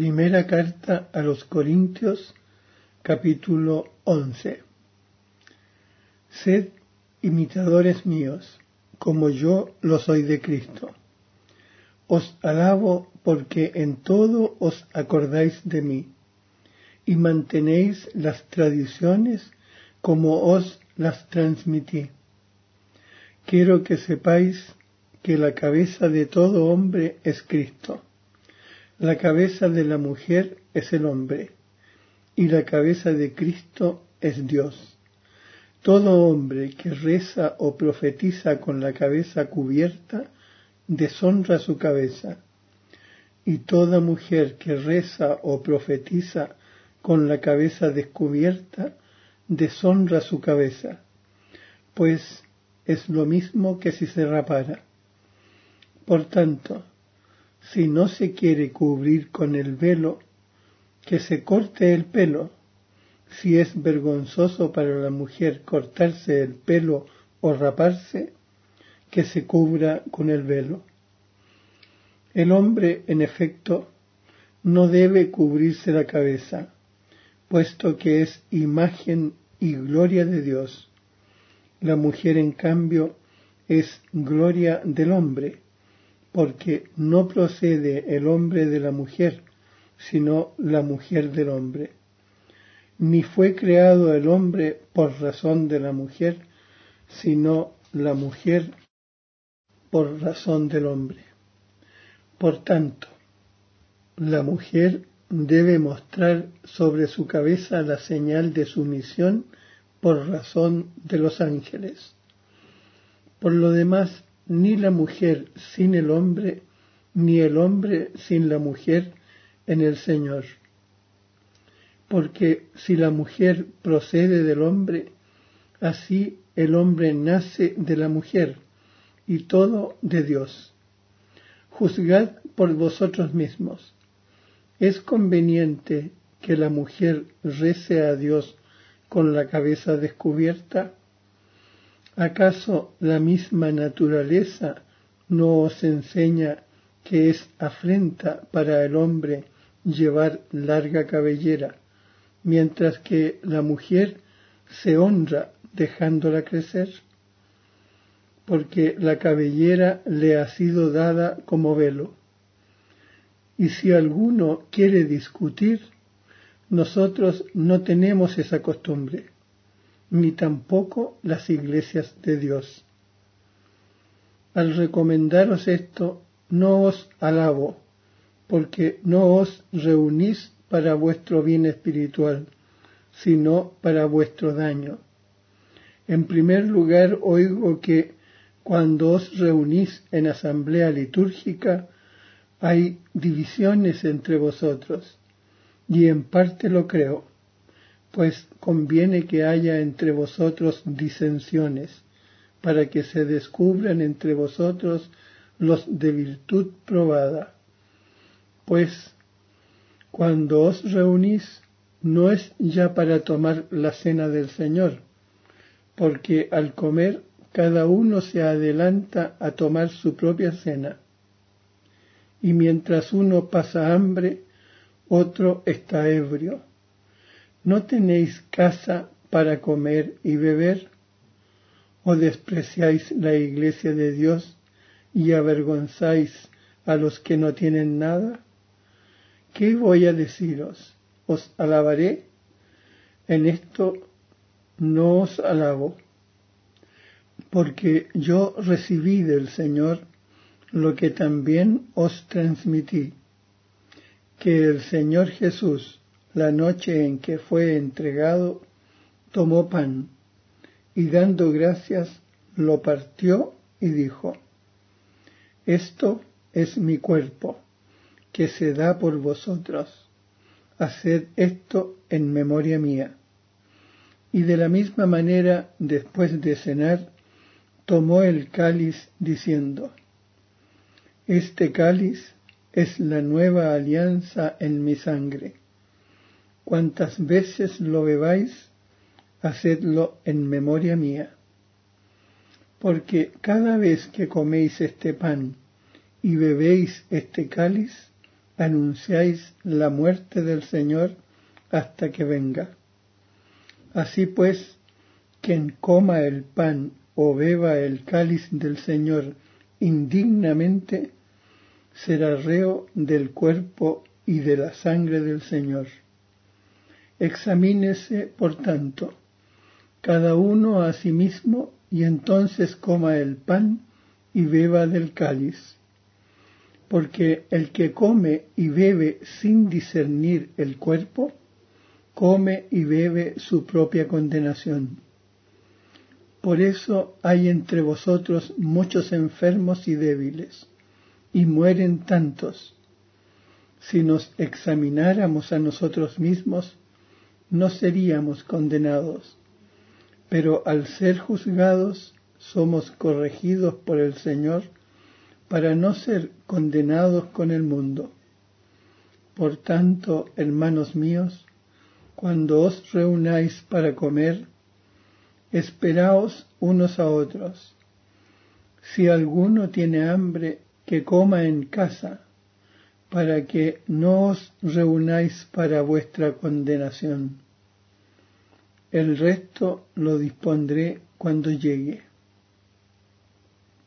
Primera carta a los Corintios, capítulo 11. Sed imitadores míos, como yo lo soy de Cristo. Os alabo porque en todo os acordáis de mí, y mantenéis las tradiciones como os las transmití. Quiero que sepáis que la cabeza de todo hombre es Cristo. La cabeza de la mujer es el hombre, y la cabeza de Cristo es Dios. Todo hombre que reza o profetiza con la cabeza cubierta, deshonra su cabeza, y toda mujer que reza o profetiza con la cabeza descubierta, deshonra su cabeza, pues es lo mismo que si se rapara. Por tanto, si no se quiere cubrir con el velo, que se corte el pelo. Si es vergonzoso para la mujer cortarse el pelo o raparse, que se cubra con el velo. El hombre, en efecto, no debe cubrirse la cabeza, puesto que es imagen y gloria de Dios. La mujer, en cambio, es gloria del hombre, porque no procede el hombre de la mujer, sino la mujer del hombre. Ni fue creado el hombre por razón de la mujer, sino la mujer por razón del hombre. Por tanto, la mujer debe mostrar sobre su cabeza la señal de sumisión por razón de los ángeles. Por lo demás, ni la mujer sin el hombre, ni el hombre sin la mujer en el Señor. Porque si la mujer procede del hombre, así el hombre nace de la mujer, y todo de Dios. Juzgad por vosotros mismos. ¿Es conveniente que la mujer rece a Dios con la cabeza descubierta? ¿Acaso la misma naturaleza no os enseña que es afrenta para el hombre llevar larga cabellera, mientras que la mujer se honra dejándola crecer? Porque la cabellera le ha sido dada como velo. Y si alguno quiere discutir, nosotros no tenemos esa costumbre, ni tampoco las iglesias de Dios. Al recomendaros esto, no os alabo, porque no os reunís para vuestro bien espiritual, sino para vuestro daño. En primer lugar, oigo que cuando os reunís en asamblea litúrgica, hay divisiones entre vosotros, y en parte lo creo, pues conviene que haya entre vosotros disensiones, para que se descubran entre vosotros los de virtud probada. Pues, cuando os reunís, no es ya para tomar la cena del Señor, porque al comer cada uno se adelanta a tomar su propia cena. Y mientras uno pasa hambre, otro está ebrio. ¿No tenéis casa para comer y beber? ¿O despreciáis la iglesia de Dios y avergonzáis a los que no tienen nada? ¿Qué voy a deciros? ¿Os alabaré? En esto no os alabo, porque yo recibí del Señor lo que también os transmití, que el Señor Jesús, la noche en que fue entregado, tomó pan, y dando gracias, lo partió y dijo: Esto es mi cuerpo, que se da por vosotros. Haced esto en memoria mía. Y de la misma manera, después de cenar, tomó el cáliz diciendo: Este cáliz es la nueva alianza en mi sangre. Cuantas veces lo bebáis, hacedlo en memoria mía. Porque cada vez que coméis este pan y bebéis este cáliz, anunciáis la muerte del Señor hasta que venga. Así pues, quien coma el pan o beba el cáliz del Señor indignamente, será reo del cuerpo y de la sangre del Señor. Examínese, por tanto, cada uno a sí mismo, y entonces coma el pan y beba del cáliz. Porque el que come y bebe sin discernir el cuerpo, come y bebe su propia condenación. Por eso hay entre vosotros muchos enfermos y débiles, y mueren tantos. Si nos examináramos a nosotros mismos, no seríamos condenados, pero al ser juzgados, somos corregidos por el Señor para no ser condenados con el mundo. Por tanto, hermanos míos, cuando os reunáis para comer, esperaos unos a otros. Si alguno tiene hambre, que coma en casa, para que no os reunáis para vuestra condenación. El resto lo dispondré cuando llegue.